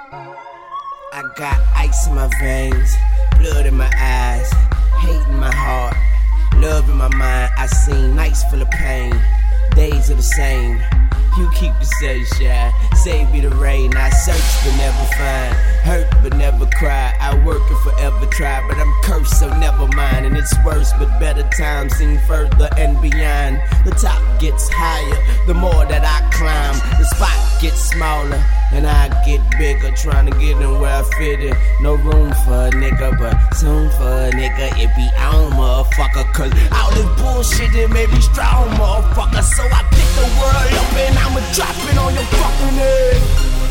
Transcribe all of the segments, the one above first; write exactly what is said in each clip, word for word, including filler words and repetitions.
I got ice in my veins, blood in my eyes, hate in my heart, love in my mind. I seen nights full of pain, days are the same. You keep the sunshine, save me the rain. I search but never find, hurt but never cry. I work and forever try, but I'm cursed, so never mind. And it's worse, but better times seem further and beyond. The top gets higher, the more that I climb. The spot gets smaller, and I get bigger. Trying to get in where I fit in. No room for a nigga, but soon for a nigga it be on, motherfucker. Cause all this bullshit that made me strong, motherfucker. So I pick the world up and I'ma drop it on your fucking head.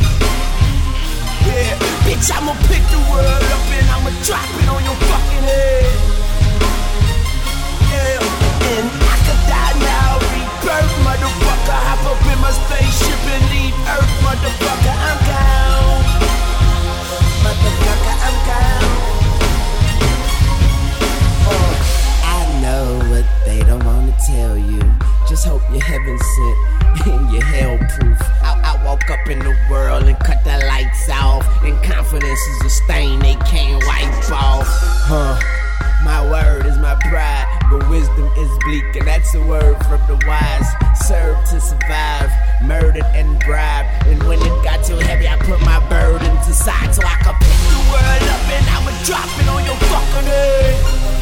Yeah, bitch, I'ma pick the world up and I'ma drop it on your fucking head. Yeah, and I could die now, rebirth, motherfucker. Hop up in my spaceship and leave Earth, motherfucker. I'm gone, motherfucker, I'm gone. Oh, I know what they don't wanna tell you. Just hope you're heaven sent and you're hell proof. I, I woke up in the world and cut the lights off, and confidence is a stain they can't wipe off. Huh? My word is my pride, but wisdom is bleak, and that's a word from the wise. Serve to survive, murdered and bribed, and when it got too heavy, I put my burdens aside so I could pick the world up and I'ma drop it on your fucking head.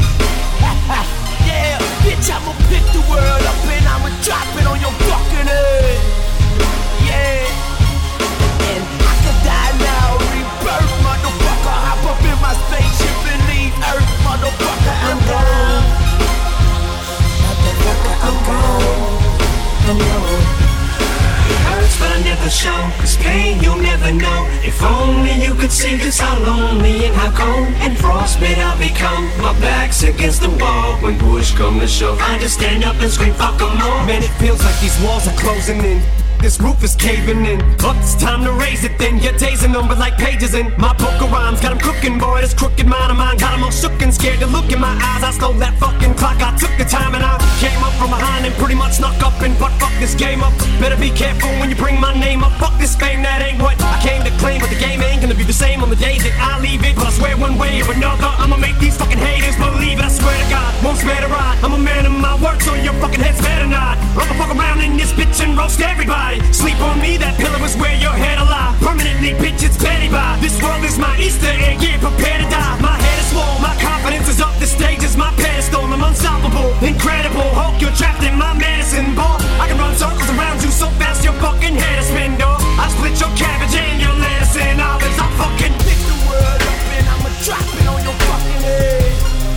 Yeah, bitch, I'ma pick the world up and I'ma drop it on your fucking head. Yeah, and I could die now, rebirth, motherfucker. Hop up in my spaceship and leave Earth, motherfucker. I'm gone, motherfucker. I'm gone, I'm gone. Hurts but I never show, cause pain you'll never know. If only you could see just how lonely and how cold and frostbite I'll become. My back's against the wall when push come to shove. I just stand up and scream fuck 'em all. Man, it feels like these walls are closing in. This roof is caving in. Up, it's time to raise it then. Your days are numbered like pages in my poker rhymes. Got 'em cooking, boy, this crooked mind of mine. Got 'em all shook and scared to look in my eyes. I stole that fucking clock, I took the time and I came up from behind and pretty much snuck up and butt fuck this game up. Better be careful when you bring my name up. Fuck this fame, that ain't what I came to claim. But the game ain't gonna be the same on the days that I leave it. But I swear one way or another, I'ma make these fucking haters believe it. I swear to God, won't spare to ride. I'm a man of my word, so your fucking heads better not. I'ma fuck around in this bitch and roast everybody. Sleep on me, that pillow is where your head alive. Permanently, bitch, it's petty by. This world is my Easter egg, yeah, prepare to die. My head is swole, my confidence is up. The stage is my pedestal, I'm unstoppable, incredible. Hulk, you're trapped in my medicine ball. I can run circles around you so fast your fucking head is spin, dog. I split your cabbage and your lettuce and olives. I fucking pick the world up and I'ma drop it on your fucking head.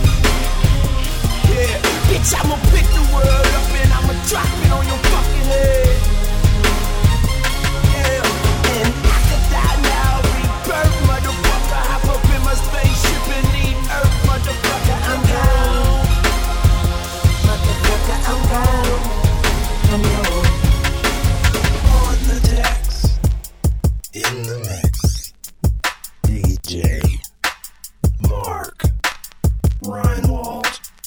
Yeah, bitch, I'ma pick the world up and I'ma drop it on your fucking head. Spaceship and leave Earth, motherfucker. I'm gone, motherfucker. I'm gone, I'm gone. On the decks, in the mix, D J Mark Reinwald.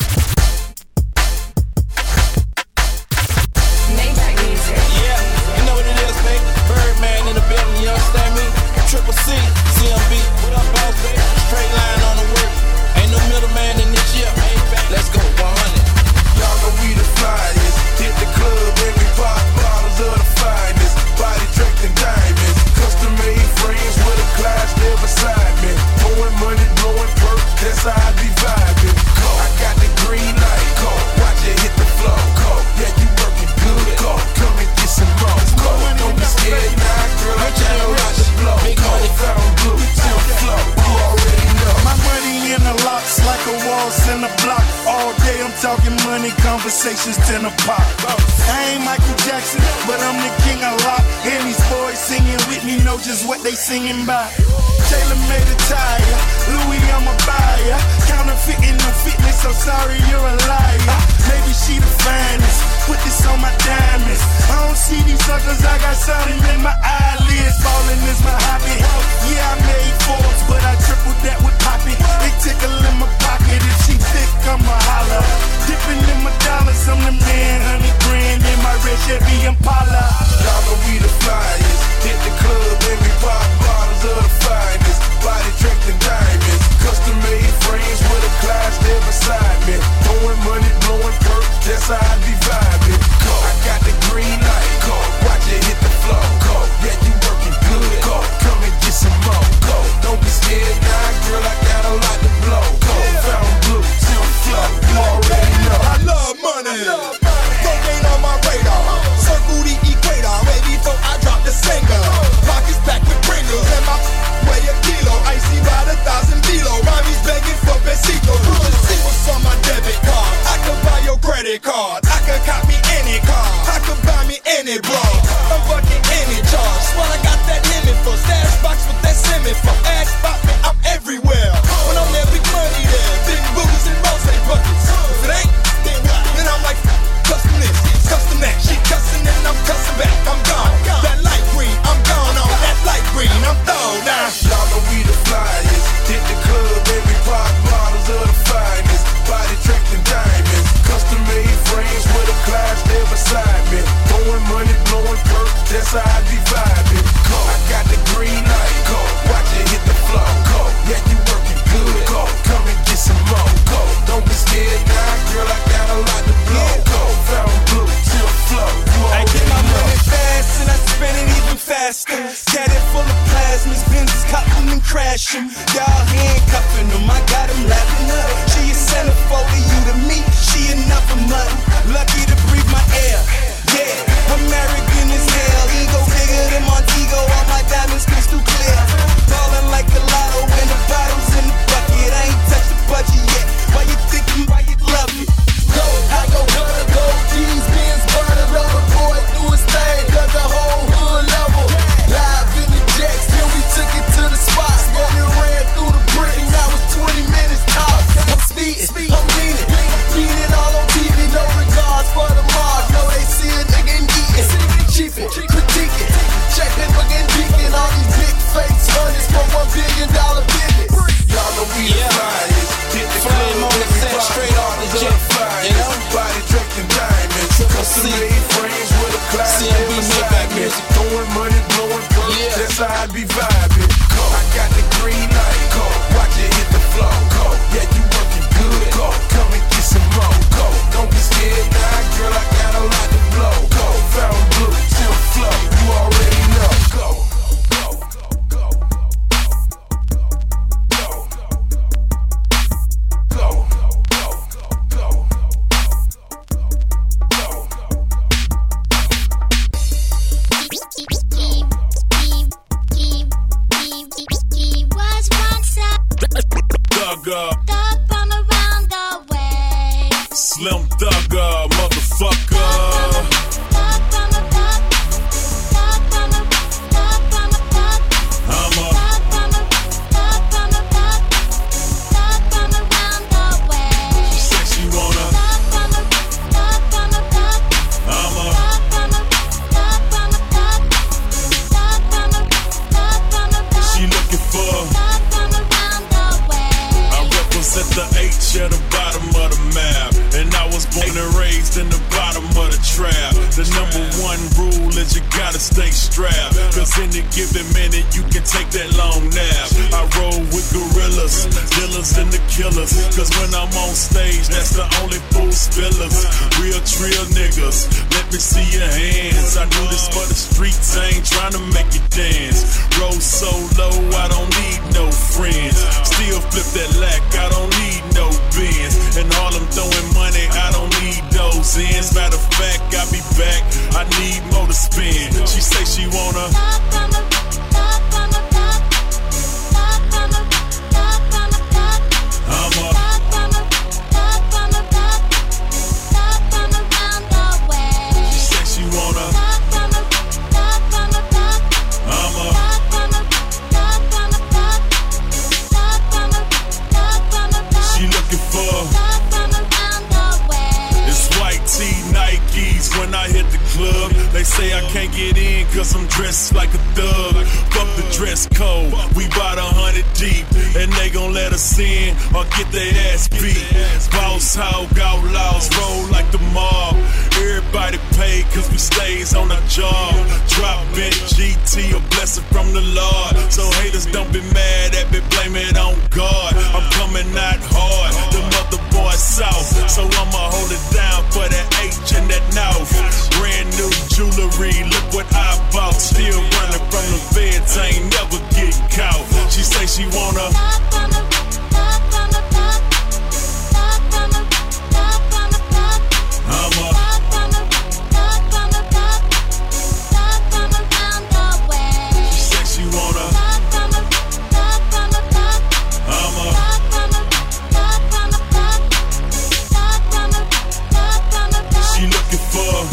Maybach music. Yeah, you know what it is, baby. Birdman in the building, you understand me? Triple C, C M B. What up, boss, baby? Straight line on the work. Ain't no middleman in this year. Let's go, one hundred. Y'all know we the flyest. Hit the club and we pop bottles of the finest. Body draped in diamonds. Custom made frames with a class there beside me. Pouring money, blowing perk. That's how I be vibing. I got the green light. Watch it hit the floor. Yeah, you working good. Come and get some more. Don't be scared now, girl. I'm trying to rock the blow. Big money found blue. Still flow. You already know. My money in the locks like a waltz in the block. All day I'm talking money, conversations ten o'clock. I ain't Michael Jackson, but I'm the king of rock. And these boys singing with me know just what they singing by. Taylor made attire, Louis I'm a buyer. Counterfeiting no fitness, so sorry you're a liar. Maybe she the finest, put this on my diamonds. I don't see these suckers, I got something in my eyelids. Falling is my hobby. Yeah, I made Forbes, but I tripled that with Poppy. They tickle in my pocket, if she thick, I'ma holler. Dipping in my dollars, I'm the man, hundred grand in my red Chevy Impala. Y'all know we the flyest. Hit the club and we pop bottles of the fire. Y'all know we the flyers. Hit the club, baby, pop bottles of the finest. Body tricked in diamonds. Custom made frames with a class there beside me. Throwing money, blowing perk, that's how I be vibing. Go. I got the green light. Go. Watch it hit the floor. Go. Yeah, you working good. Go. Come and get some more. Go. Don't be scared now, girl, I got a lot to blow. Go. Found blue, till flow. I get my money fast and I spend it even faster. Got it full of plasmas, Benz's cupping and crashing. Y'all handcuffing them, I got them laughing up. She a centerfold to you, to me, she enough of nothing. Lucky to breathe my air, yeah, American as hell. Ego bigger than Montego, all my diamonds crystal clear. Ballin' like a lotto when the bottles in the bucket. I ain't touched the budget yet, why you thinking, why you love it? Go, I go gutter, go, G's, Benz, burner, the boy do his thing, got the whole hood level. Live in the jacks, then we took it to the spot. Then it ran through the brick, now it's twenty minutes tops. I'm speeding, I'm leaning, beat it all on T V, no regards for the mob. No, they see a nigga and eating, cheapin', critiquing, checking, looking, deacon. All these big fakes, hundreds for one billion dollar business. Y'all know we the flyers, hit the club, on the set, straight off the jet. You know? Body draped in diamonds, custom made frames with a class never beside me. Throwing money, blowing perk, yeah. That's how I be vibing. Go. I got the green light, go. Watch it hit the floor, go. Yeah, you working good, go. Come and get some more, go. Don't be scared now, girl, I got a lot to blow, go. Found blue, till flow, you already know, go. Slim Thugger, motherfucker. I'm a She said she wanna I'm a She looking for I represent the H at the bottom of the map. And I was born and raised in the bottom of the trap. The number one rule is you gotta stay strapped. Cause any given minute you can take that long nap. I roll with gorillas, dealers and the killers. Cause when I'm on stage, that's the only fool spillers. Real trill niggas, let me see your hands. I do this for the streets, I ain't trying to make you dance. Roll so low, I don't need no friends. Still flip that lack, I don't need no Benz. And all I'm throwing money, I don't need those ends. Matter of fact, I'll be back, I need more to spend. She say she wanna I'm a She say she wanna I'm a She looking for Nikes when I hit the club. They say I can't get in cause I'm dressed like a thug. Fuck the dress code, we bout a hundred deep. And they gon' let us in or get their ass beat. Boss hog outlaws roll like the mob. Everybody paid cause we stays on our job. Drop in G T, a blessing from the Lord. So haters don't be mad at me, blame it on God. I'm coming out hard, the mother boy south. So I'ma hold it down for that H and that North. Brand new jewelry, look what I bought. Still running from the feds, I ain't never get caught. She say she wanna I'm a She say she wanna I'm a She looking for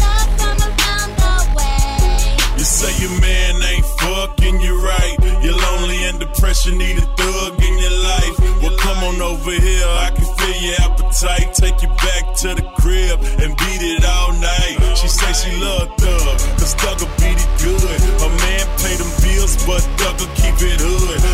You say your man ain't fucking you right. You're lonely and depressed, you need a thug in your life. Well, come on over here, I can feel your appetite. Take you back to the crib and beat it all night. She say she love Thug, cause Thug'll beat it good. A man pay them bills, but Thug'll keep it hood.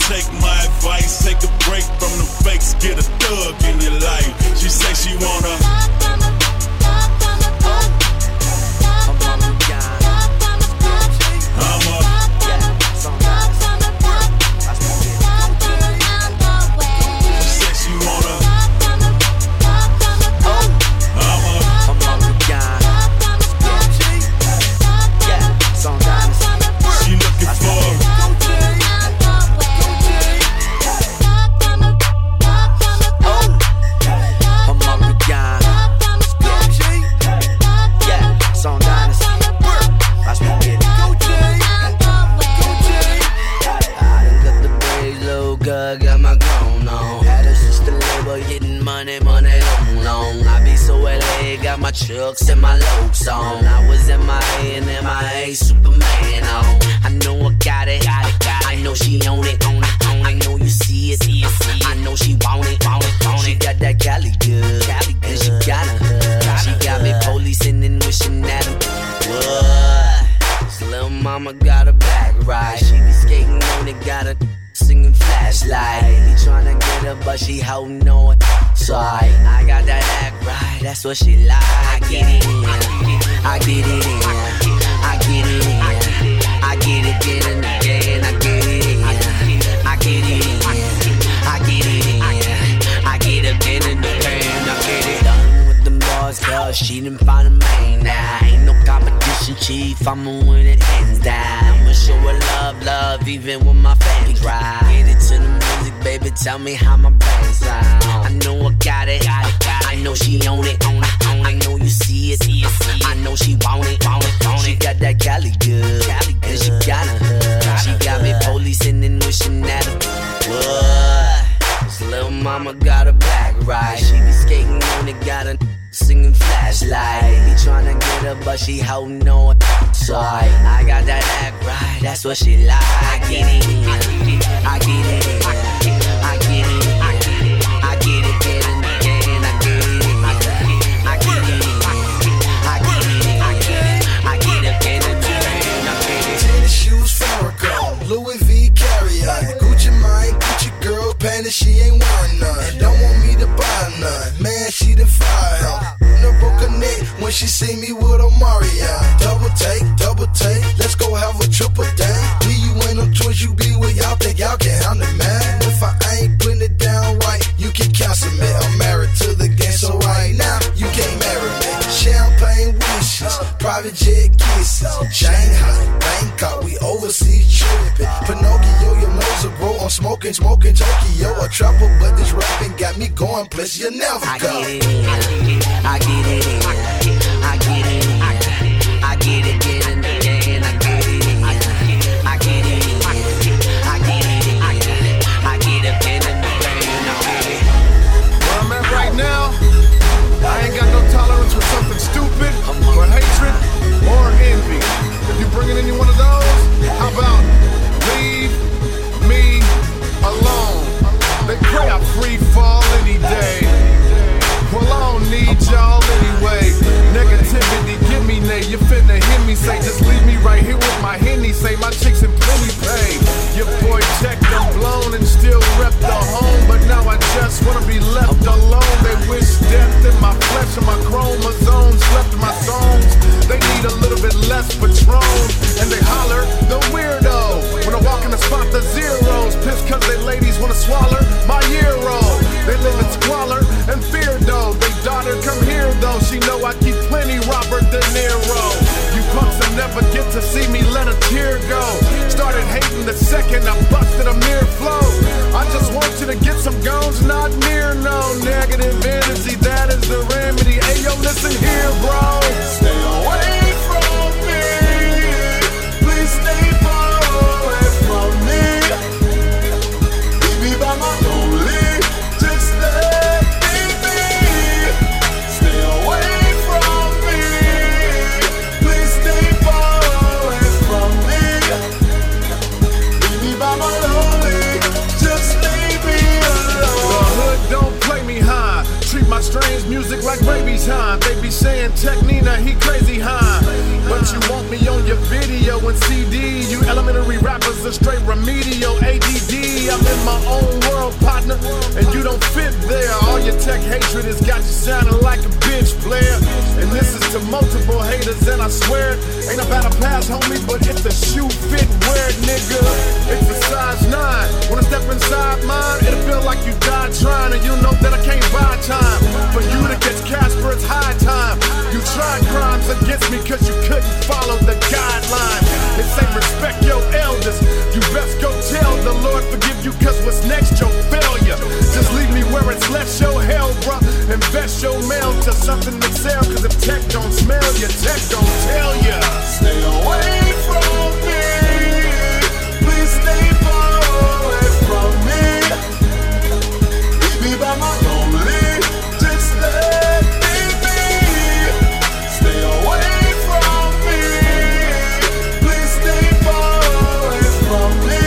take my advice, take a break from the fakes, get a thug in your life. She say she wanna. Chucks and my Lokes on. I was in my A and M I A Superman on. I know I got it, got it, got it. I know she own it, own it, own it. I know you see it, see it, see it. I know she want it, want it, want it. She got that Cali good, Cali good. And she got a hood. She got me policing and wishing at him. What? This little mama got a back ride. She be skating on it, got a singing flashlight. He tryna get her, but she holding on. So I, I got that act right, that's what she like. I get it in, I get it in, I get it in, I get it in again, I get it in, I get it in, I get it in, I get it in again, I get it done with the boys, cause she didn't find a main now. Ain't no competition, chief, I'ma win it hands down. I'ma show her love, love, even when my fans ride. Get it to the music, baby, tell me how my brain sound. I know I got it, got it, got it. I know she own it, own it, own it. I know you see it, see it, see it. I know she want it, want it, want it. She got that Cali good, Cali good. And she got a hood. She got me policing and wishing at her. What? This little mama got a back ride. She be skating on it, got a singing flashlight. He tryna get her, but she holding on. So I, I got that act right, that's what she like. I get it in, I get it in, I get it in, I get it in again, I get it in, I get it in, I get it in, I get it in again, I get it. Tennis shoes, Farrakhan, Louis V carry-on, Gucci mine, Gucci girl, panties, she ain't wearing none. Don't want me to buy none, man, she the fire. No broke her neck when she see me with Omarion. Double take, double take, let's go have a triple date. Me, you ain't no choice, you be with y'all, think y'all can handle it, man. If I ain't putting it down right, you can cancel me. I'm married to the game, so right now, you can't marry me. Champagne wishes, private jet kisses. Shanghai, Bangkok, we overseas tripping. Pinocchio, your nose a bro, I'm smoking, smoking Tokyo. A trapper, but this rapping got me going places you never I go. get it in, I get it in, I get it in, I get it in again, I get it in, I get it in, I get it in, I get it in again, I get it. Where I'm at right now, I ain't got no tolerance for something stupid, for hatred, or envy. If you bringing any one of those, how about leave me alone? They pray I free fall any day. Well, I don't need y'all anyway. Negativity, give me nay. You finna hear me say, just leave me right here with my Henny. Say my chicks in plenty pay. Your boy checked and blown and still rep the home, but now I just wanna be left alone. They wish death in my flesh and my chromosomes slept in my songs. They need a little bit less Patron, and they holler the weirdo when I walk in the spot. The zeros pissed cause they ladies wanna swallow my euro. They live in squalor and fear though. They daughter come here though. She know I keep plenty Robert De Niro. You punks will never get to see me let a tear go. Started hating the second I busted a mere flow. I just want you to get some goons, not near no negative energy. That is the remedy. Hey yo, listen here, bro. Stay away from me. Please stay far away from me. Leave me by my lonely. Just let me be. Stay away from me. Please stay far away from me. Leave me by my lonely. Just leave me alone. The hood don't play me high. Treat my strange music like baby's high. They be saying Technina, he crazy high. But you want me on your video and C D. You elementary rappers are straight remedial A D D. I'm in my own world, partner, and you don't fit there. All your tech hatred has got you sounding like a bitch player. And this is to multiple haters, and I swear it ain't about a pass, homie, but if the shoe fit, wear it, nigga. It's a size nine. When I step inside mine, it'll feel like you died trying, and you know that I can't buy time. For you to catch Casper, it's high time. You tried crimes against me cause you couldn't follow the guidelines. They say respect your elders. You best go tell the Lord forgive you cause what's next your failure. Just leave me where it's left your hell, bruh. Invest your mail to something that sell. Cause if tech don't smell you, tech don't tell ya. Stay away from me. Please stay far away from me. Leave me by my lonely. Just let me be. Stay away from me. Please stay far away from me.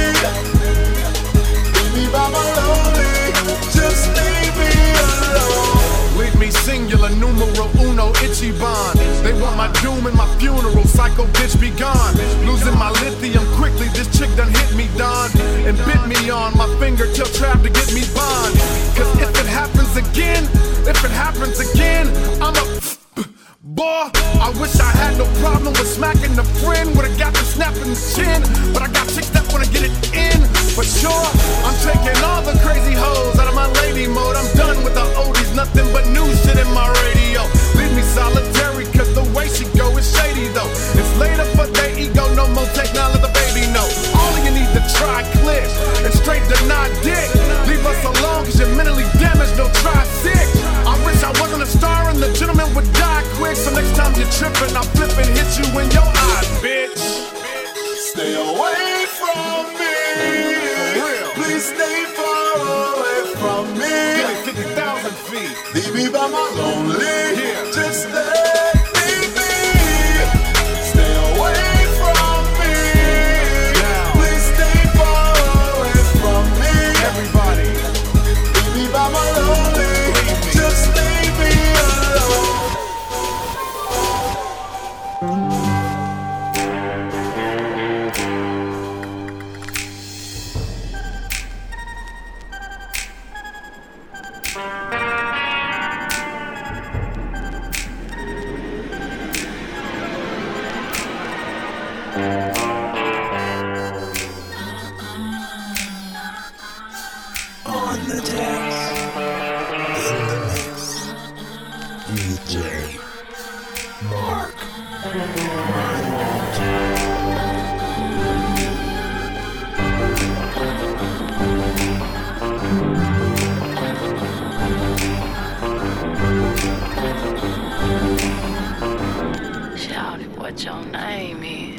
Leave me by my lonely. Just leave me alone. Leave me singular, numero uno, Ichiban. They want my doom and my funeral, psycho bitch be gone. Losing my lithium quickly, this chick done hit me, Don. And bit me on my finger till trapped to get me bond. Cause if it happens again, if it happens again, I'm a boy. I wish I had no problem with smacking a friend. Would've got them snapping the chin. But I got chicks that wanna get it in. For sure, I'm taking all the crazy hoes out of my lady mode. I'm done with the oldies, nothing but new shit in my radio. Leave me solitary, cause the way she go is shady though. It's later for their ego, no more take, now let the baby know. All of you need to try click and straight deny dick. Leave us alone cause you're mentally damaged, no try sick. I wish I wasn't a star and the gentleman would die quick. So next time you're tripping, I'll flip and hit you in your eyes, bitch. Stay away from me. Please stay far away from me. fifty thousand feet. Leave me by my lonely. Yeah. Just let me be. Stay away from me. Yeah. Please stay far away from me. Everybody. Leave me by my lonely. Just leave me alone. On the decks, in the mix, D J Mark Shout it, what your name is?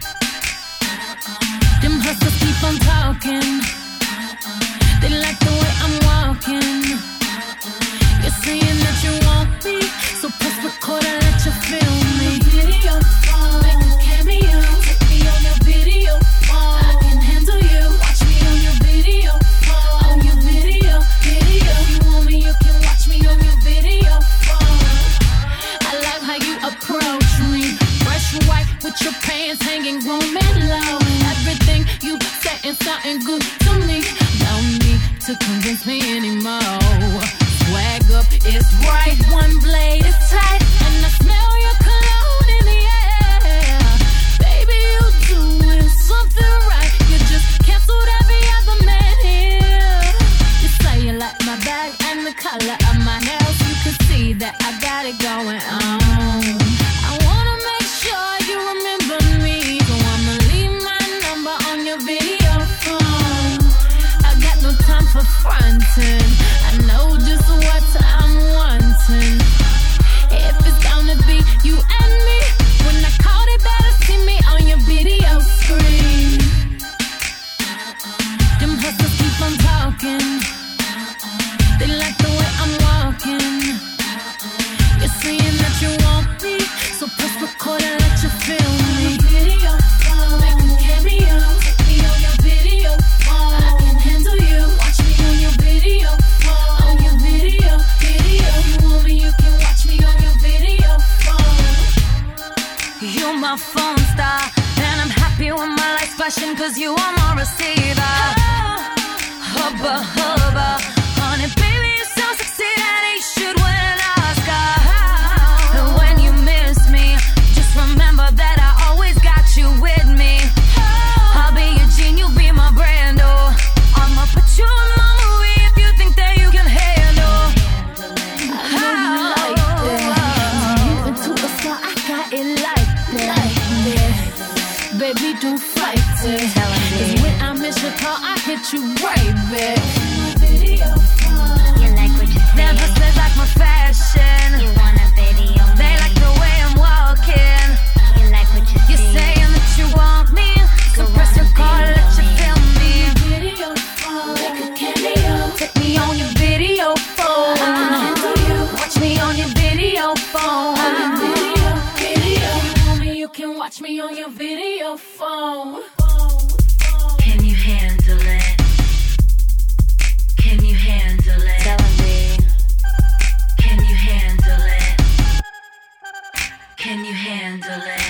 Them hustlers keep on talking. They like the way I'm walking. You're saying that you want me, so press record and let you feel me. Video, make a cameo, take me on your video. I can handle you, watch me on your video. On your video, video. If you want me, you can watch me on your video. I like how you approach me, fresh white with your pants hanging, grooming low. Everything you saying sounding good to me. Don't need to convince me anymore. Swag up is right, one blade is tight, and I smell your cologne in the air. Baby, you doing something right. You just canceled every other man here. You say you like my bag and the color of my nails. You can see that I got it going on. I wanna make sure you remember me, so I'ma leave my number on your video phone. I got no time for fronting. I know just what I'm wanting. If it's gonna be you and me, when I call, they better see me on your video screen. Them hustlers keep on talking. They like the way I'm walking. You're saying that you want me, so press record and let you feel me. Video, make a cameo, take me on your video. I can handle you, watch me on your video. On your video, video. If you want me, you can watch me on your video. You're my phone star, and I'm happy when my lights flashing, cause you are my receiver. Oh, hubba hubba. Honey, baby, you're so sexy that he should win an Oscar. And when you miss me, just remember that I always got you with me. I'll be your Jean, you be my Brando. I'ma put you in my movie if you think that you can handle. I know you like that. Moving to the star, I got it like that. Baby, don't fight it. Cause when I miss your call, I hit you right back. You like what you see. Never says like my fashion. You want a video me. They like the way I'm walking. You like what you You're see. saying that you want me, so press record, let you film me. Video phone. Like a cameo. Take me on your video phone. I can handle you. Watch me on your video phone. Video, video. You want me, you can watch me on your video phone. Can you handle it? Can you handle it? Tell me. Can you handle it? Can you handle it?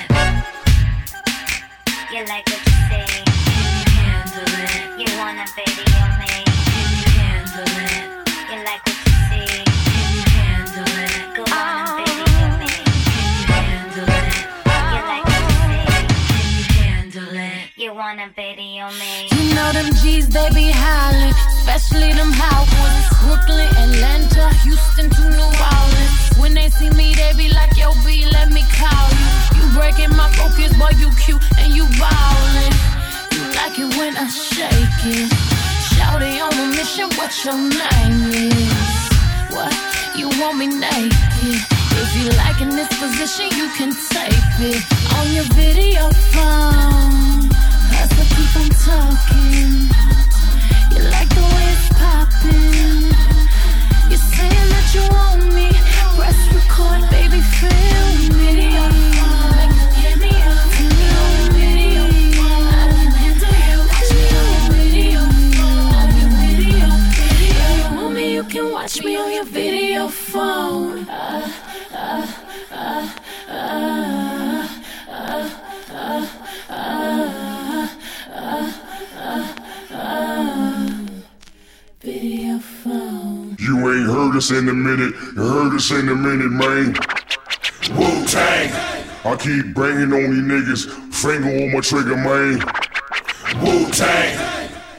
You like what you see. Can you handle it? You want a video me. Can you handle it? You like what you see. Can you handle it? Go on and video me. Can you handle it? You like what you see. Can you handle it? You want a video me. You know them G's, they be hollering, especially them Howard, Brooklyn, Atlanta, Houston to New Orleans. When they see me, they be like, yo, B, let me call you. You breaking my focus, boy, you cute and you ballin'. You like it when I shake it. Shawty on a mission, what your name is? What? You want me naked? If you like in this position, you can tape it on your video phone. As I keep on talking, you like the way it's popping. You're saying that you want me. Press record, baby, film me. Video phone, like a cameo. Put me on your video phone. I can handle you. Watch me on your video phone. On your video, video. If you want me, you can watch me on your video phone. Uh, uh, uh, uh, uh, uh, uh, uh, uh, uh, video phone. You ain't heard us in a minute, you heard us in a minute, man. Wu-Tang, I keep banging on these niggas, finger on my trigger, man. Wu-Tang.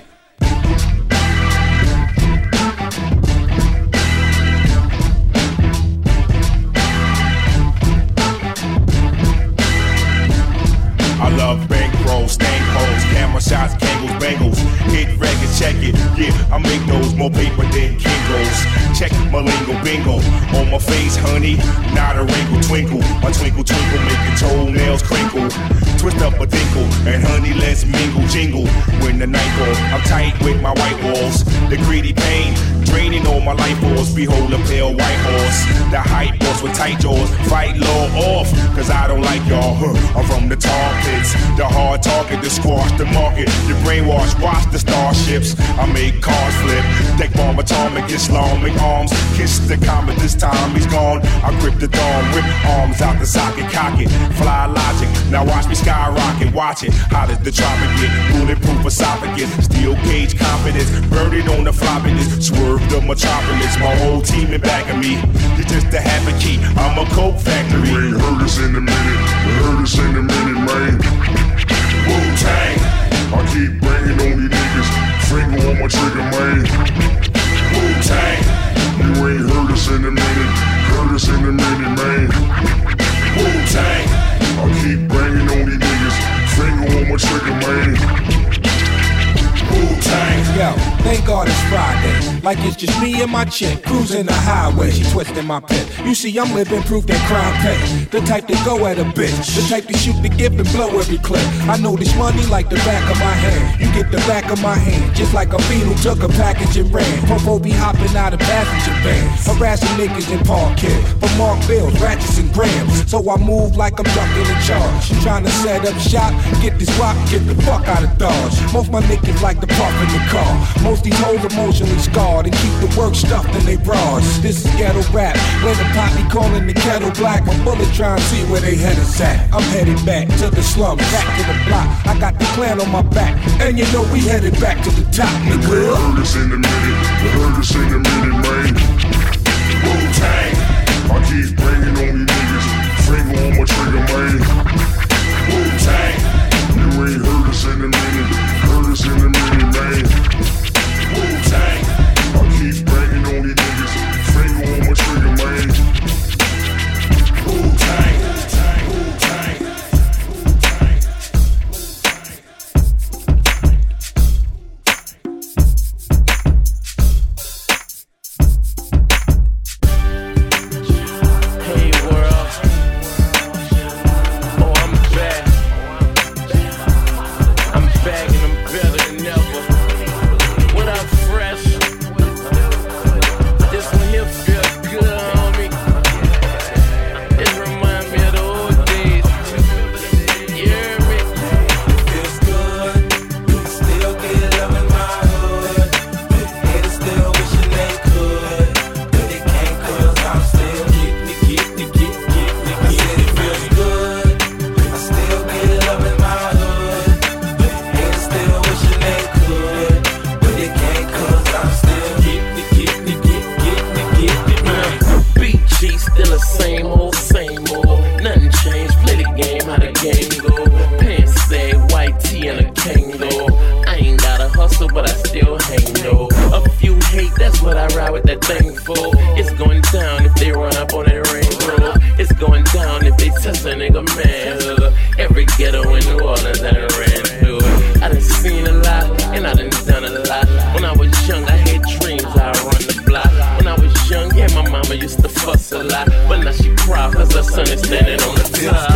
I love bankrolls, stank holes, camera shots, Kangles, bangles. Hit record, check it. Yeah, I make those more paper than Kingos. Check my lingo, bingo. On my face, honey, not a wrinkle, twinkle. My twinkle, twinkle, make your toenails crinkle. Twist up a dinkle, and honey, let's mingle, jingle. When the night falls, I'm tight with my white walls. The greedy pain, draining all my life force. Behold a pale white horse. The hype horse with tight jaws. Fight law off, cause I don't like y'all. Huh. I'm from the tar pits. The hard target to squash the market. You brainwash, watch the starships. I make cars flip. Deck bomb atomic, Islamic arms. Kiss the comet, this time he's gone. I grip the dawn, rip arms out the socket, cock it. Fly logic, now watch me skyrocket. Watch it, how does the tropic get? Bulletproof esophagus, steel cage confidence. Burn it on the floppiness, swerve the metropolis. My whole team in back of me. You're just a habit key, I'm a coke factory. You ain't heard us in a minute, you heard us in a minute, man. Wu-Tang, I keep banging on these niggas, finger on my trigger, man. Wu-Tang, you ain't heard us in a minute, heard us in a minute, man. Wu-Tang, I keep banging on these niggas, finger on my trigger, man. Wu-Tang. Yo, thank God it's Friday. Like it's just me and my chick cruising the highway. She twisting my pit. You see, I'm living proof that crime pay. The type to go at a bitch. The type to shoot the gift and blow every clip. I know this money like the back of my hand. You get the back of my hand. Just like a fiend who took a package and ran. Popo be hopping out of passenger vans. Harassing niggas in Parkhead. For Mark Bills, ratchets and grams. So I move like I'm ducking in charge. Trying to set up shop, get this rock, get the fuck out of Dodge. Most my niggas like the puff in the car. Most these hoes emotionally scarred and keep the work stuffed in they bras. This is ghetto rap. When the poppy calling the kettle black, my bullet trying to see where they headed at. I'm headed back to the slums, back to the block. I got the clan on my back, and you know we headed back to the top, nigga. You ain't heard us in a minute, That's what I ride with that thing for. It's going down if they run up on that ring road. It's going down if they touch a nigga manhood. Every ghetto in New Orleans I done ran through it. I done seen a lot and I done done a lot. When I was young I had dreams I run the block. When I was young, yeah, my mama used to fuss a lot, but now she proud cause her son is standing on the top.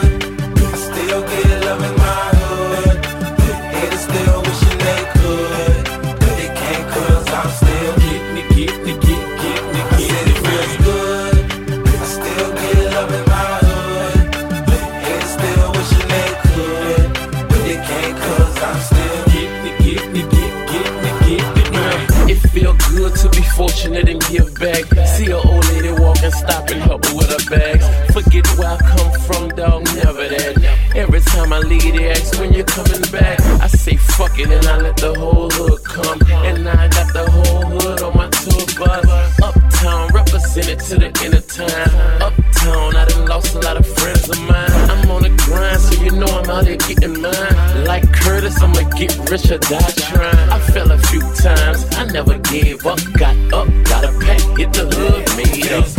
I still get love in my hood. Haters still wishing they could, but they can't cause I'm still getting it, getting it, getting it, getting it. It feels good. I still get love in my hood. Haters still wishing they could, but they can't cause I'm still getting it, getting it, getting it, getting it. It feel good to be fortunate and give back. See an old lady walking, stop and help her with her bags. Forget where I come from, dog, never that. Every time I leave, they ask when you're coming back. I say fuck it and I let the whole hood come. And now I got the whole hood on my tour bus. Uptown, represented to the inner time. Uptown, I done lost a lot of friends of mine. I'm on the grind, so you know I'm out here getting mine. Like Curtis, I'ma get rich or die trying. I fell a few times, I never gave up. Got up, got a pack, hit the hood, made up.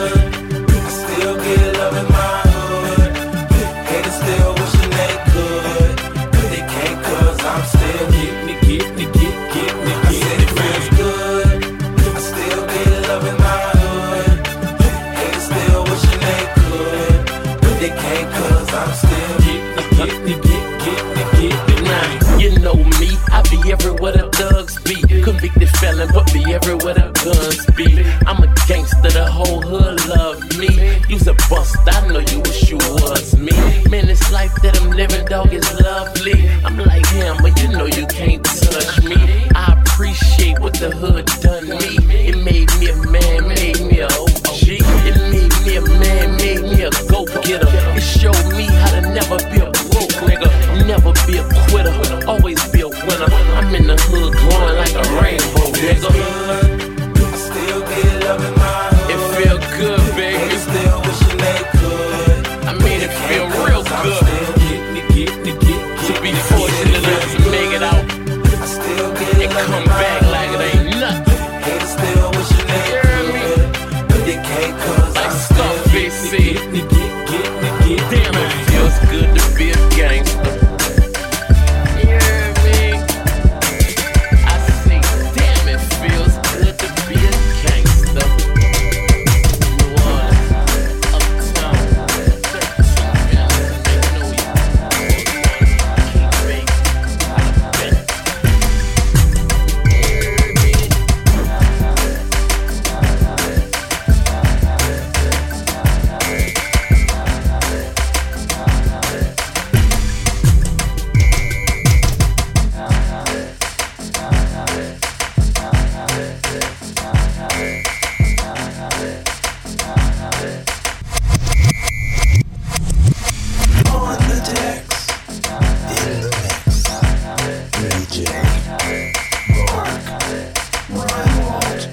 I still get love in my hood. Haters still wishing they could, but they can't cause I'm still getting it, getting it, getting it, getting it. I said it feels good. I still get love in my hood. Haters still wishing they could, but they can't cause I'm still getting it, getting it, getting it, getting it. Nah, you know me, I be everywhere the thugs be. Convicted felon, but be everywhere the guns be. I'm a gangster, the whole hood love me. You's a bust, I know you wish you was me. Man, this life that I'm living, dog, is lovely. I'm like him, but you know you can't touch me. I appreciate what the hood done me. It made me a man, made me a O G. It made me a man, made me a go-getter. It showed me how to never be a broke nigga, never be a quitter, always be a winner. I'm in the hood glowing like a rainbow, nigga. I still get love in my hood. It feel good, baby. Haters still wishing they could. I mean, it feel real good to be fortunate enough to make it out I still get and come back like it ain't nothing. Haters still wishing they could, but they can't cause like I'm still Scarface said. getting it, getting it, getting it. Damn, it feels good to be a gangster. You hear me? I say, damn, it feels good to be a gangster. New Orleans, uptown, thirteen, Magnolia, King Bank, I've been. You hear me? On the decks, in the mix, D J Mark Reinwald.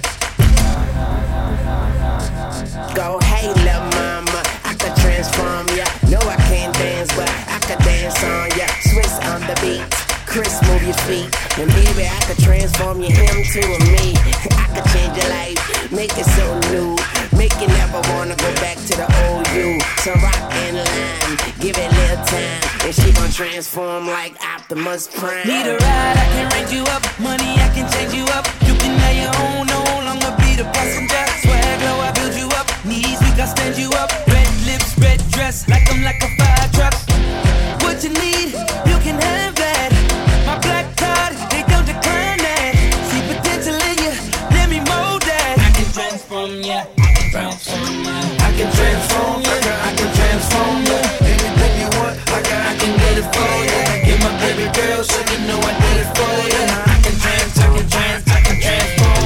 Go, hey, lil' mama, I could transform ya. No, I can't dance, but I could dance on ya. Swiss on the beat, Chris, move your feet. And baby, I could transform you, him to a me. I could change your life, make it so new. Make you never wanna go back to the old you. So rock and line, give it a little time. And she gon' transform like Optimus Prime. Need a ride, I can range you up. Money, I can change you up. You can have your own, no longer be the passenger. Swag low, I build you up. Knees weak, I stand you up. Red lips, red dress, like I'm like a fire truck. What you need, you can have that. My black card, they don't decline that. See potential in you, let me mold that. I can transform ya, I can transform ya. I can transform ya, I can transform ya. Anything you want, I can, I can get it for ya. Get my baby girl, so you know I did it for ya. I can trans, I can trans, I can transform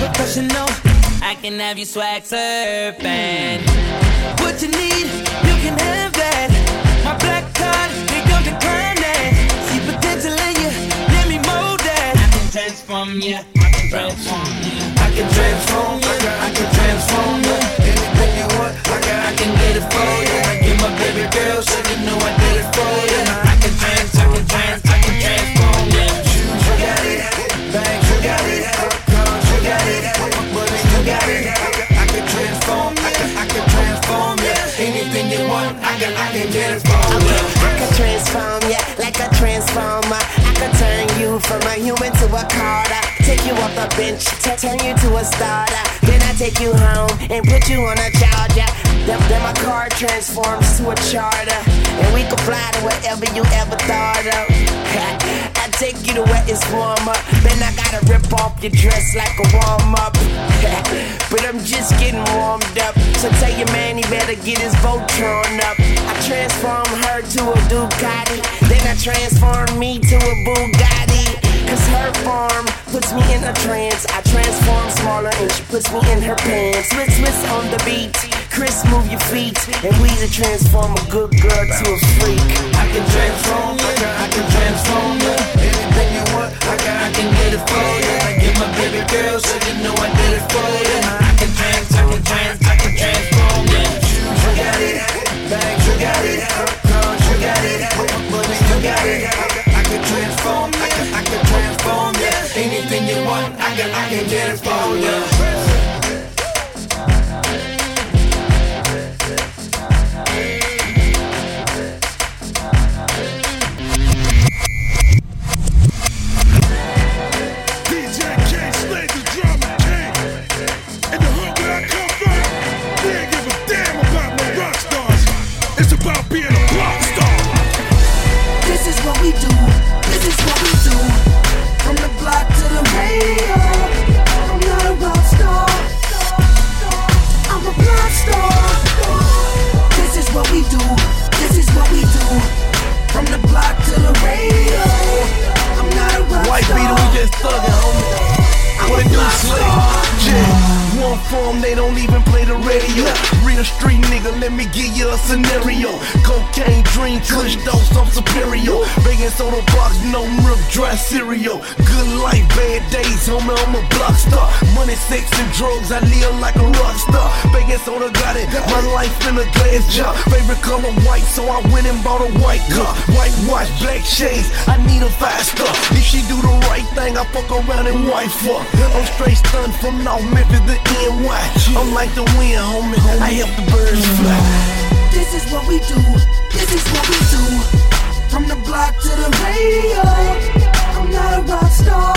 professional. I can have you swag surfing. What you need, you can have that. My black card, they don't decline that. See potential in you, let me mold that. I can transform you, I can transform you. I can transform you, I can transform you. Anything you want, I can, I can get it for you. I give my baby girl, so you know I did it for you. I can trans, I can trans, I can transform you. You got it, bags, you got it, guns, you got it, money, you got it. I can transform, I can, I can transform you. Anything you want, I can, I can get it for you. I can transform ya like a transformer. I can turn you from a human to a Carter. Take you off the bench, t- turn you to a starter. Then I take you home and put you on a charger. Then, then my car transforms to a charter, and we can fly to wherever you ever thought of. I take you to where it's warmer. Then I gotta rip off your dress like a warm up. But I'm just getting warmed up. So tell your man he better get his Voltron up. I transform her to a Ducati. Then I transform me to a Bugatti. Cause her form puts me in a trance. I transform smaller and she puts me in her pants. Swiss, Swiss on the beat. Chris, move your feet. And we to transform a good girl to a freak. I can transform you, I can transform you. Anything you want, I can, I can get it for you. I give my baby girl, so you know I did it for you. I can trans, I can trans, I can transform you. You got it, bags, you got it, guns, you got it, money, you got it. I can transform, I can, I can transform you. Anything you want, I can, I can get it for you. They don't even play the radio. Real street nigga, let me give you a scenario. Cocaine, dream, kush, dose, I'm superior. Baking soda box, no milk, dry cereal. Good life, bad days, homie, I'm a block star. Money, sex, and drugs, I live like a rock star. Baking soda got it, my life in a glass jar. Favorite color white, so I went and bought a white car. White watch, black shades, I need a five star. If she do the right thing, I fuck around and wife her. I'm straight stunned from North Memphis to N Y. I'm like the wind, homie, I help the birds fly. This is what we do, this is what we do. From the block to the radio. I'm not a rock star,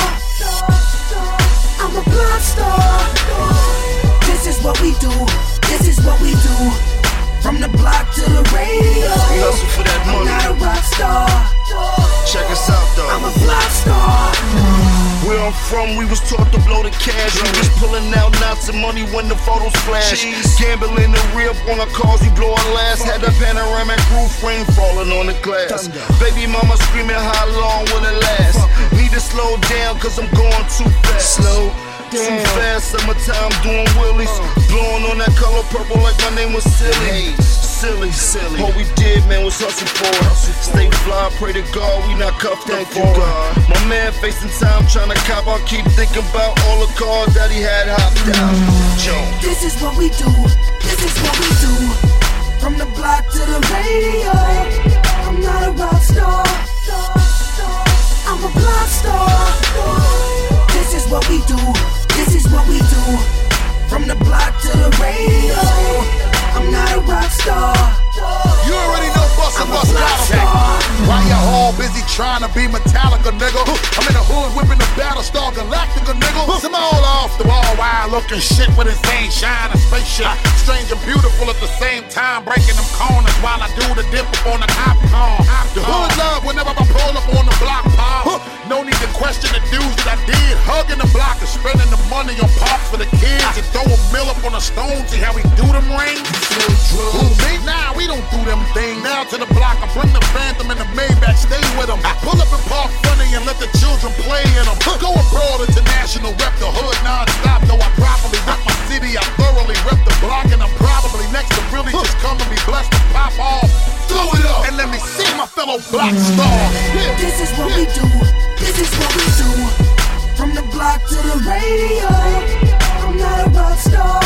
I'm a block star. This is what we do, this is what we do. From the block to the radio. We hustle for that money. I'm not a rock star, check us out though. I'm a block star. Where I'm from, we was taught to blow the cash. We was pulling out knots of money when the photos flash. Gambling the rip on the cars, we blowing last. Had the panoramic roof frame falling on the glass. Baby mama screaming, how long will it last? Need to slow down, cause I'm going too fast. Slow too fast, summertime doing willies. Blowing on that color purple like my name was Silly. Silly, silly. What we did, man, was hustle for it. Stay fly, pray to God, we not cuffed up for it. My man facing time, trying to cop. I keep thinking about all the cars that he had hopped out. Joe. This is what we do, this is what we do. From the block to the radio. I'm not a rock star, I'm a block star. This is what we do, this is what we do. From the block to the radio. I'm not a rock star. You already know Busta Bust got Why y'all all busy trying to be Metallica, nigga? I'm in the hood whipping the Battlestar Galactica, nigga. Some all off the wall, wild looking shit with insane shine, a spaceship. Strange and beautiful at the same time, breaking them corners while I do the dip up on the top car. The hood love whenever I pull up on the block, pop. No need to question the dudes that I did. Hugging the block and spending the money on pop for the kids and throw a mill up on the stone. See how we do them rings? Who, me? Nah, we don't do them things. Now to the block, I bring the Phantom and the Maybach, stay with them. I pull up and park funny and let the children play in them. Go abroad international, rep the hood non-stop, though I a black star. Yeah. This is what we do. This is what we do. From the block to the radio. I'm not a rock star.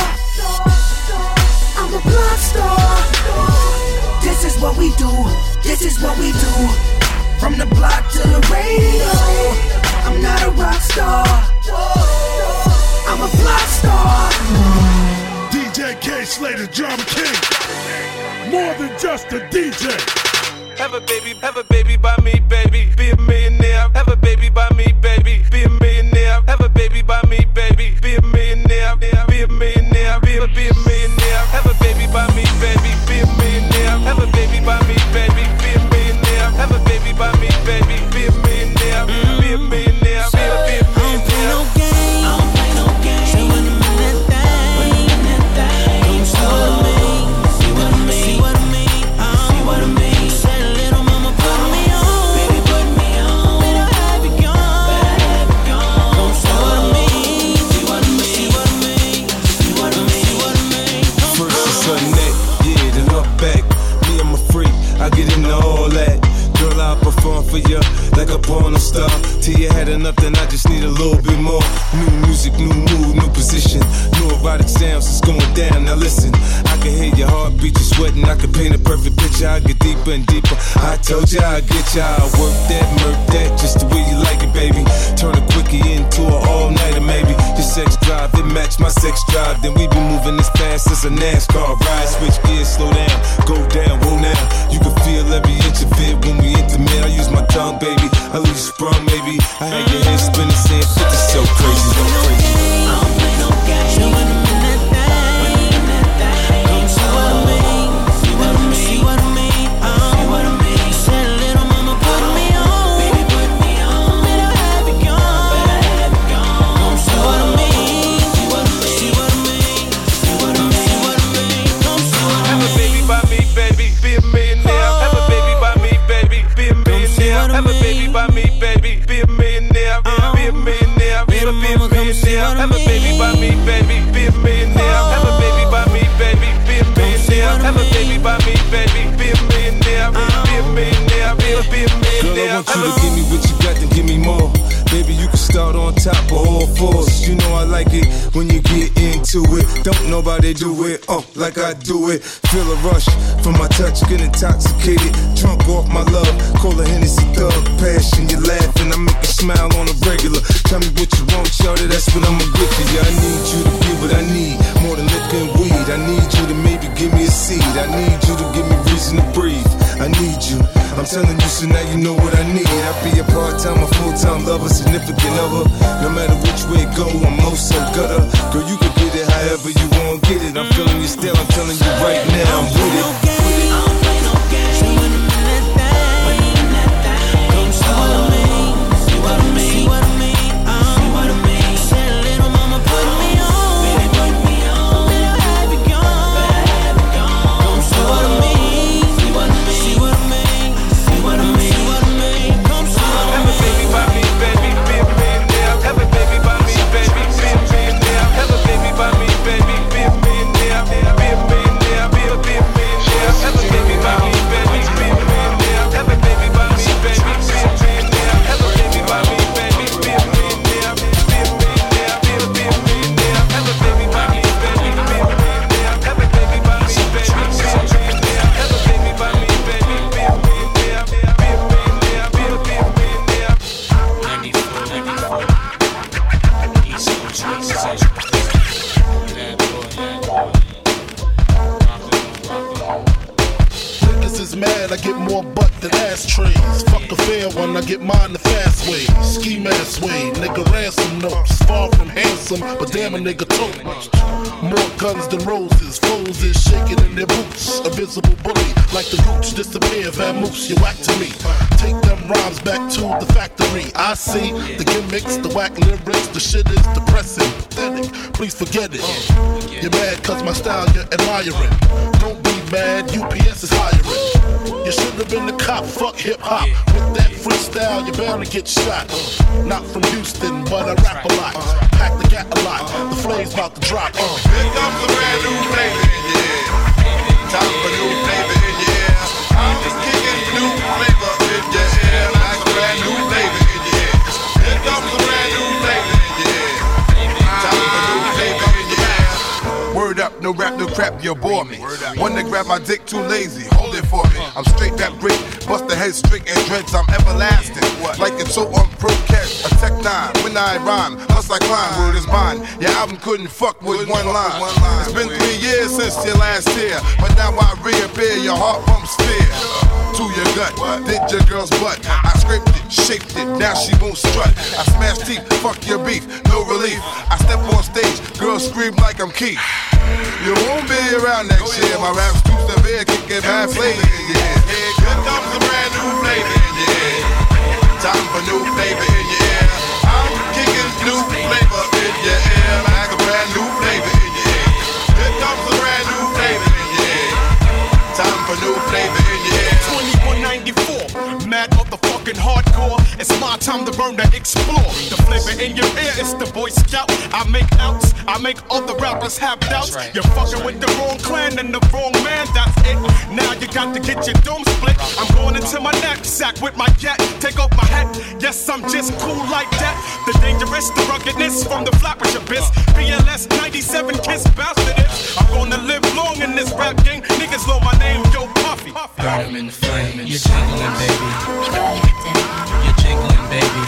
I'm a block star. This is what we do. This is what we do. From the block to the radio. I'm not a rock star. I'm a block star. D J K Slater, Drama King. More than just a D J. Have a baby, have a baby by me, baby. Be a millionaire. Have a baby by me, baby. Be a millionaire. Have a baby by me, baby. Be a millionaire. Be a millionaire. Be a be a millionaire. Have a baby by me, baby. Be a millionaire. Have a baby by me, baby. Be a millionaire. Have a baby by me, baby. Be a millionaire. Be a millionaire. Be a be a millionaire. I don't play no games. Say when I'm in that thing, in that thing. Don't see what I mean. See what I mean. See what I mean. See what I mean. Say little mama put me on. Baby put me on. Better have it gone. Better have it gone. Don't see what I mean. See what I mean. See what I mean. See what I mean. See what I mean. First it's a neck, yeah, then up back. Me, I'm a freak, I get into all that. Girl, I perform for you like a porno star. Till you had enough, then I just need a little bit more. New music, new mood, new position. New erotic sounds, it's going down. Now listen, I can hear your heartbeat, you sweating. I can paint a perfect picture, I get deeper and deeper. I told ya I get ya, I work that, murk that, just the way you like it, baby. Turn a quickie into an all-nighter, maybe. Your sex drive, it match my sex drive. Then we be moving as fast as a NASCAR ride. Switch gears, slow down, go down, whoa now. You can feel every inch of it when we intimate. I use my tongue, baby. I leave you sprung, maybe. I had your head spinning, saying, "This is so crazy, so crazy." I don't play no games. Say when I'm in that thing, in that thing. Don't see what I mean. See what I mean. See what I mean. See what I mean. Say little mama put me on. Baby put me on. Better have it gone. Better have it gone. Don't see what I mean. See what I mean. See what I mean. See what I mean. See what I mean. Don't see what I mean. Have a baby by me, baby. Be a millionaire. Have a baby by me, baby. Be a millionaire. Have a baby by me, baby. Be a millionaire. Be a millionaire. Be a be a millionaire. Have a baby by me, baby. Be a millionaire. Have a baby by me, baby. Be a millionaire. Have a baby by me, baby. Be a millionaire. Be a millionaire. Be a be a millionaire. Girl, I want you to give me what you got, then give me more. Baby, you can start on top of all fours. You know I like it when you get into it. Don't nobody do it, oh, like I do it. Feel a rush from my touch, get intoxicated. Drunk off my love, call a Hennessy thug. Passion, you laughing, I make you smile on a regular. Tell me what you want, shorty, that's what I'ma give to you. I need you to be what I need, more than liquor and weed. I need you to maybe give me a seed. I need you to give me reason to breathe. I need you, I'm telling you, so now you know what I need. I be a part-time, a full-time lover, significant other. No matter which way it go, I'm most so gutter. Girl, you can get it however you want, get it. I'm feeling your style, I'm telling you right now, I'm with it. I don't play no games. Say when I'm in that thing, in that thing. Don't see what I mean. See what I mean. See what I mean. See what I mean. Say little mama put me on. Baby put me on. Better have it gone. Better have it gone. Don't see what I mean. See what I mean. See what I mean. See what I mean. See what I mean. Come see what I mean. Have a baby by me, baby. Be a millionaire. Have a baby by me, baby. Be a millionaire. Have a baby by me, baby. Be a millionaire. Be a millionaire. Be a be a millionaire. Have a baby by me, baby. Be a millionaire. Have a baby by me, baby. Be a millionaire. Have a baby by me, baby. Be a millionaire. Be a millionaire. Be a be a millionaire. Have a baby by me, baby. Be a millionaire. Have a baby by me, baby. Be a millionaire. Have a baby by me, baby. Be a millionaire. Be a millionaire. Be a be a millionaire. ninety-four, ninety-four. East Coast, West Coast. Bad boy, bad boy. Niggas is mad, I get more butt than ashtrays. Fuck a fair one, I get mine the fast way. Ski mask way, nigga ransom notes. Far from handsome, but damn a nigga tote. More guns than roses, foes is shaking in their boots. A visible bully, like the roots disappear. Vamoose, you whack to me. Take them rhymes back to the factory. I see the gimmicks, the whack lyrics. The shit is depressing, pathetic. Please forget it. You're mad cause my style you're admiring. Don't be mad, U P S is hiring. You should have been the cop, fuck hip hop. With that freestyle, you're bound to get shot. Not from Houston, but I rap a lot. Pack the gat a lot, the flame's about to drop. Uh. Here comes the brand new flavor in your ear. Time for new flavor in your ear. I'm just kicking new flavor. crap, you bore me. One to grab my dick, too lazy, hold it for me. I'm straight that brick, bust the head straight and dreads, I'm everlasting. Like it's so on pro catch, a tech nine. When I rhyme, plus I climb, word is mine. Your album couldn't fuck with one line. It's been three years since your last tear, but now I reappear, your heart pumps fear. To your gut, did your girl's butt. I scraped it, shaped it, now she won't strut. I smash teeth, fuck your beef, no relief. I step on stage, girls scream like I'm Keith. You won't be around next year, my rap's too severe, kicking mad flavor in your ear. Here comes a brand new flavor in your ear. Time for new flavor in your ear. I'm kicking new flavor in your ear, like a brand new flavor in your ear. Here comes a brand new flavor in your ear. Time for new flavor in your ear. twenty-one ninety-four, mad motherfucking hardcore. It's my time to burn, to explore. The flavor in your ear is the Boy Scout. I make outs, I make other rappers have doubts. Right. You're fucking with the wrong clan and the wrong man, that's it. Now you got to get your dome split. I'm going into my knapsack with my cat. Take off my hat, yes, I'm just cool like that. The dangerous, the ruggedness from the flappers abyss. B L S ninety-seven kiss bounce to this. I'm gonna live long in this rap game. Niggas know my name, Yo Puffy. Burn 'em in the flame, you're jingling, baby. You're jingling, baby.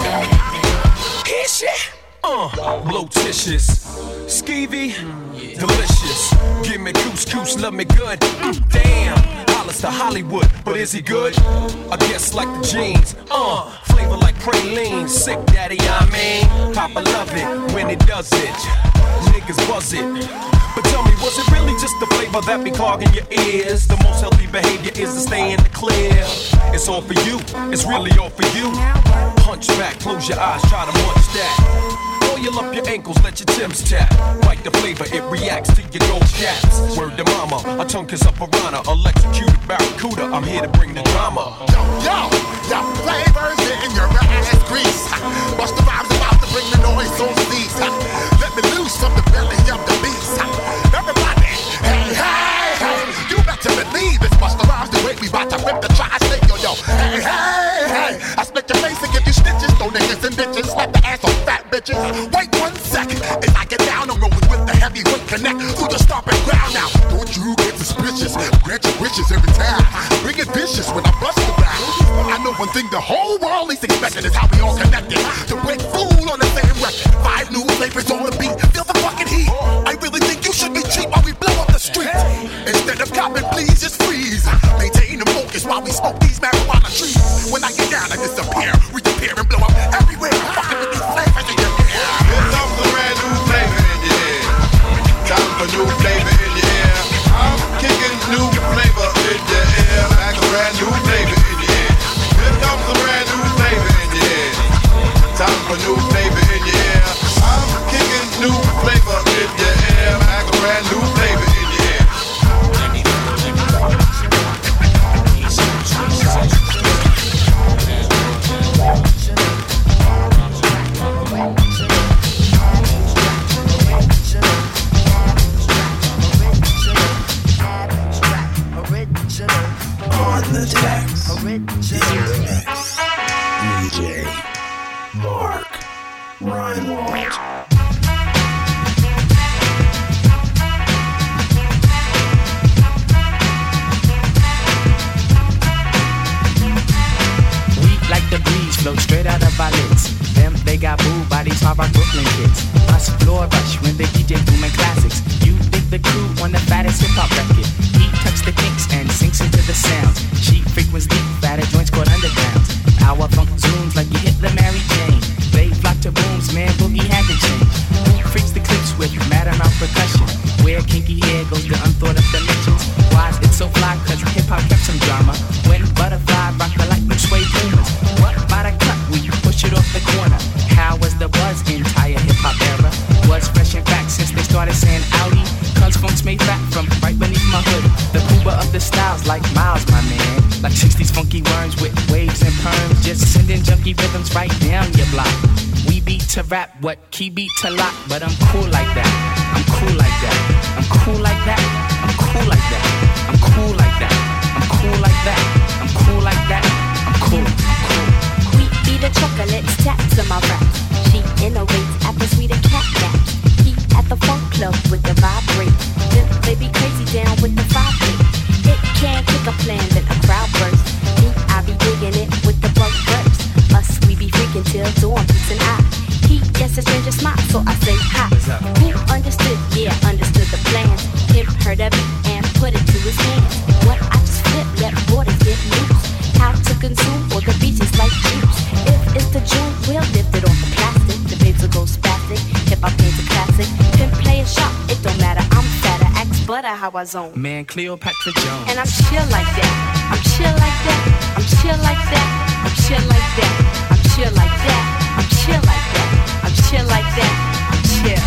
Hear shit. Uh, blotitious, skeevy, delicious. Give me couscous, love me good. Mm, damn, Hollis to Hollywood, but is he good? I guess like the jeans. Uh, flavor like praline, sick daddy, I mean. Papa love it when it does it. Niggas buzz it. But tell me, was it really just the flavor that be clogging your ears? The most healthy behavior is to stay in the clear. It's all for you, it's really all for you. Punch back, close your eyes, try to munch that. Oil up your ankles, let your Timbs tap. Bite the flavor, it reacts to your gold caps. Word to mama, a tongue kiss up a piranha, electrocuted barracuda. I'm here to bring the drama. Yo, yo, yo, flavors in your ass grease. Bust the rhymes about to bring the noise on cease. Let me loose from the belly of the beast. Everybody, hey, hey, hey, you better believe it's Busta Rhymes the way we bout to rip the tri-state, yo, yo. Hey, hey, hey, I split your face and give you stitches. Throw niggas and bitches, slap the ass on fat bitches. Wait one second, as I get down, I'm rolling with the heavyweight connect through the stomping ground now. Don't you get suspicious, grant your wishes every time. Bring it vicious when I bust the back. I know one thing the whole world is expecting is how we all connected. To break fool on the same record. Five new flavors on the beat, feel the fucking heat. I really think you should be cheap while we blow up the streets. Instead of copping, please just freeze. Maintain the focus while we smoke these marijuana trees. When I get down, I disappear, reappear and blow up everywhere. I'm fucking with these flavors in your ear. Here comes a brand new flavor in your ear. Time for new flavor in your ear. I'm kicking new flavor in your ear, like a brand new flavor in your ear. Here comes a brand new flavor in your ear. Time for new flavor in your ear. I'm kicking new flavor in your ear, like a brand new flavor in your ear. On the decks, in the mix, D J Mark Reinwald. Like the breeze, float straight out of our lids. Them, they got boo bodies, hard rock Brooklyn kids. Us floor rush when the D J booming classics. You dig the crew on the fattest hip hop record. He tucks the kinks and sinks into the sounds. She frequents deep, fatter joints called undergrounds. Our funk zooms like you hit the Mary Jane. They flock to booms, man, boogie had to change. Who freaks the clips with mad amount percussion? Where kinky hair goes to unthought of dimensions. Why is it so fly? Cause hip hop kept some drama. When butterfly rock the like new suede boomers. What by the cut when you push it off the corner? How was the buzz entire hip hop era? Was fresh and back since they started saying Audi. Cause funks made fat from right beneath my hood. The Cuba of the styles like Miles, my man. Like sixties funky worms with waves and perms. Just sending junky rhythms right down your block. We beat to rap, what key beat to lock. But I'm cool like that. I'm cool like that. I'm cool like that. I'm cool like that. I'm cool like that. I'm cool like that. I'm cool like that. I'm cool. We eat the chocolates, taps in my rap. She innovates at the sweet cat nap. He at the funk club with the vibrate. Then baby a stranger smile, so I say hi. Who understood? Yeah, understood the plan. Him heard of it and put it to his hands. What I just flip, let borders get loose. How to consume or the beaches like juice. If it's the joint, we'll lift it off the plastic. The babes will go spastic. Hip hop is a classic. Pimp play a shot, it don't matter. I'm fatter, axe butter, how I zone. Man, Cleopatra Jones. And I'm chill like that. I'm chill like that. I'm chill like that. I'm chill like that. I'm chill like that. I'm chill like that. I'm chill like that. I'm chill.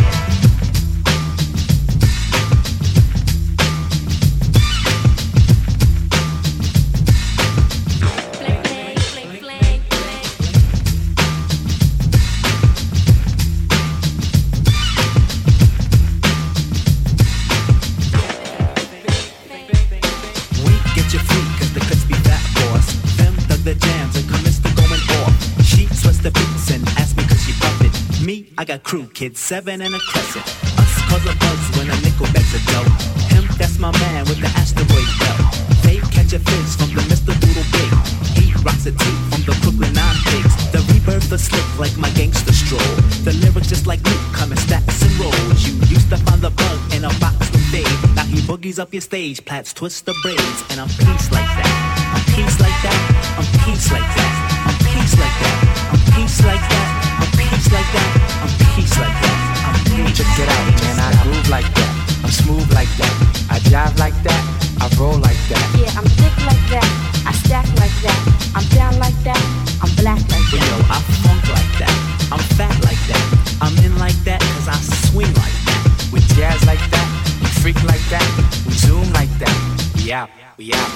I got crew, kids, seven and a crescent. Us cause a buzz when a nickel bags a dough. Him, that's my man with the asteroid belt. They catch a fizz from the Mister Doodle Big. He rocks a tee from the Brooklyn Nine Pigs. The rebirth is slick like my gangster stroll. The lyrics just like Luke, coming stacks and rolls. You used to find the bug in a box with Dave. Now he boogies up your stage, plats twist the braids. And I'm peace like that. I'm peace like that. I'm peace like that. I'm peace like that. I'm peace like that. I'm peace like that. I'm peace like that. I'm peace. Check it out, man. I groove like that. I'm smooth like that. I jive like that. I roll like that. Yeah, I'm thick like that. I stack like that. I'm down like that. I'm black like that. Yo, I funk like that. I'm fat like that. I'm in like that cause I swing like that. We jazz like that. We freak like that. We zoom like that. We out. We out.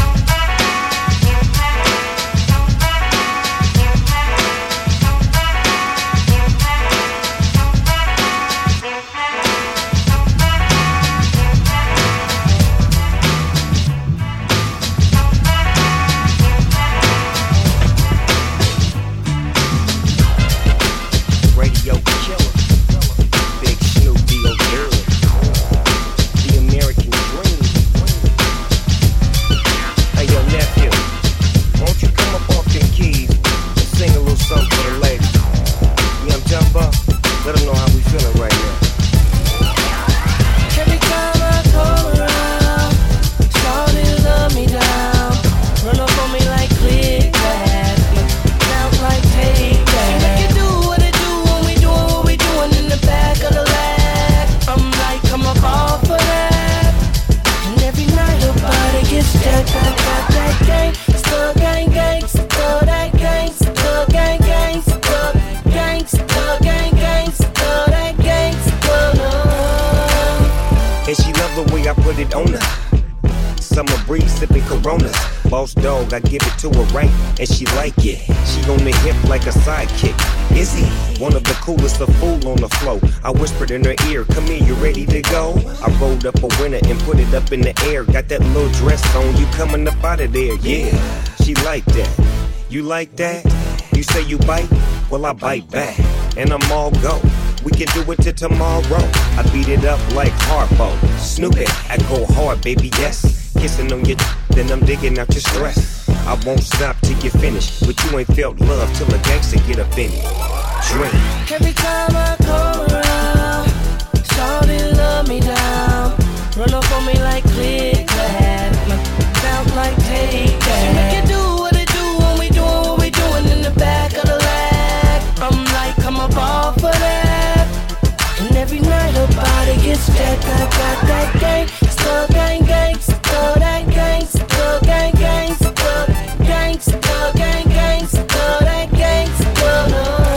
I give it to her right, and she like it. She on the hip like a sidekick. Is he one of the coolest, a fool on the floor? I whispered in her ear, come here, you ready to go? I rolled up a winner and put it up in the air. Got that little dress on, you coming up out of there, yeah. She like that. You like that? You say you bite? Well, I bite back, and I'm all go. We can do it till tomorrow. I beat it up like Harpo. Snoop it, I go hard, baby, yes. Kissing on your then I'm digging out your stress. I won't stop till you finish, but you ain't felt love till a gangster get up in it. Drink. Every time I come around, shawty love me down. Run up on me like click clack, sound like take that. She make it do what it do when we doing what we doing in the back of the lag. I'm like, I'm a ball for that. And every night her body gets jacked, got got that gang, still gang gang, still that gang, still gang gang, still gang, still gang gang, still that gang, still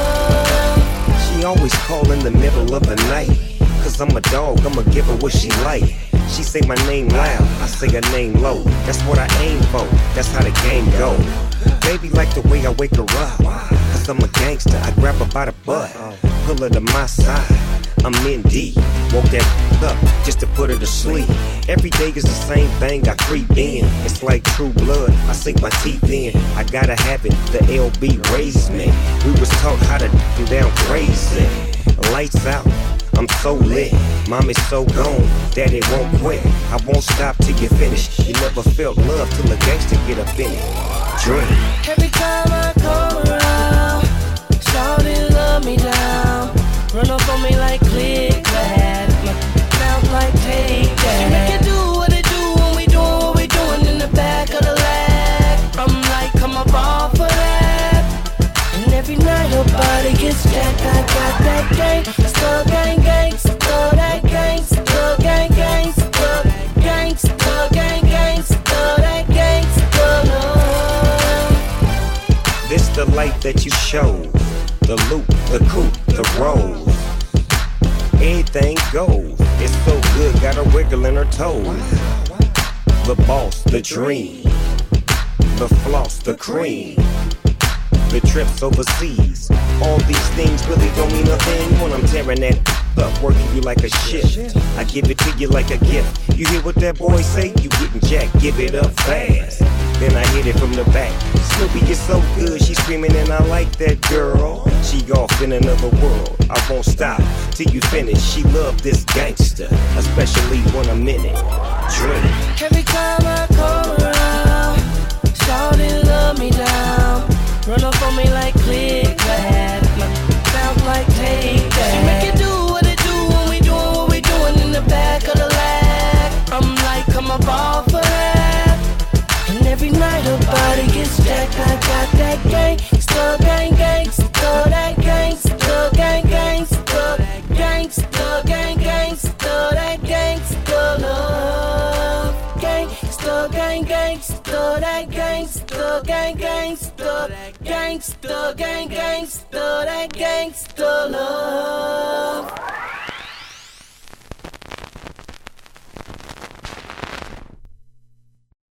no. She always call in the middle of the night, cause I'm a dog, I'ma give her what she like. She say my name loud, I say her name low. That's what I aim for, that's how the game go. Baby like the way I wake her up, cause I'm a gangster, I grab her by the butt, pull her to my side. I'm in deep, woke that up just to put her to sleep. Every day is the same thing, I creep in. It's like true blood, I sink my teeth in. I gotta have it, the L B raised me. We was taught how to do down crazy. Lights out, I'm so lit. Mommy's so gone, daddy won't quit. I won't stop till you finish. You never felt love till a gangster get up in it. Drink. Every time I come around, shawty Shawty love me down. Run up on me like click clack. My mouth like take that. She make it do what it do when we doing what we doing in the back of the lag. I'm like, come up off of that. And every night her body gets jacked. I got that gang, still gang gang, still that gang, still gang gang, still gang, still gang gang, still that gang, still love. This the life that you show. The loop, the coupe, the rolls. Anything goes. It's so good, got her wiggle in her toes. The boss, the dream. The floss, the cream. The trips overseas. All these things really don't mean a thing when I'm tearing that up, working you like a shift. I give it to you like a gift. You hear what that boy say? You getting jacked, give it up fast. Then I hit it from the back. Snoopy is so good, she screaming and I like that girl. She off in another world. I won't stop till you finish. She love this gangster, especially when I'm in it. Drink. Every time I come around, shawty love me down. Run up on me like click clack. My mouth like take that. She make it do what it do when we doing what we doing in the back of the lag. I'm like, come up off of that. And every night her body gets jacked. I got that gang, still gang gang, still that gang, still gang gang, still that gang, still gang gang, still that gang, still love. Gang, still gang gang, still that gang, still gang gang, still that gang, still gang gang, still that gang, still love.